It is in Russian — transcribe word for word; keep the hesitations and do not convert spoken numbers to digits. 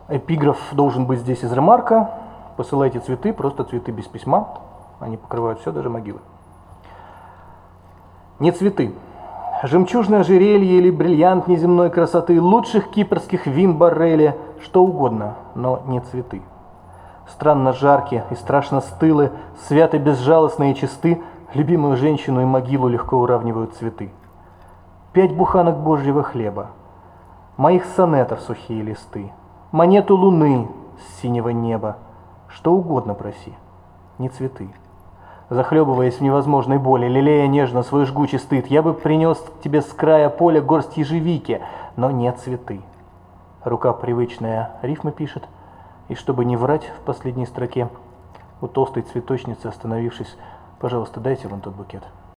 Эпиграф должен быть здесь из ремарка. Посылайте цветы, просто цветы без письма. Они покрывают все, даже могилы. Не цветы. Жемчужное ожерелье или бриллиант неземной красоты, лучших кипрских вин барреля, что угодно, но не цветы. Странно жаркие и страшно стылы, свято безжалостные и чисты, любимую женщину и могилу легко уравнивают цветы. Пять буханок божьего хлеба, моих сонетов сухие листы, монету луны с синего неба, что угодно проси, не цветы. Захлебываясь в невозможной боли, лелея нежно свой жгучий стыд, я бы принес тебе с края поля горсть ежевики, но не цветы. Рука привычная рифмы пишет, и чтобы не врать в последней строке, у толстой цветочницы остановившись, пожалуйста, дайте вон тот букет.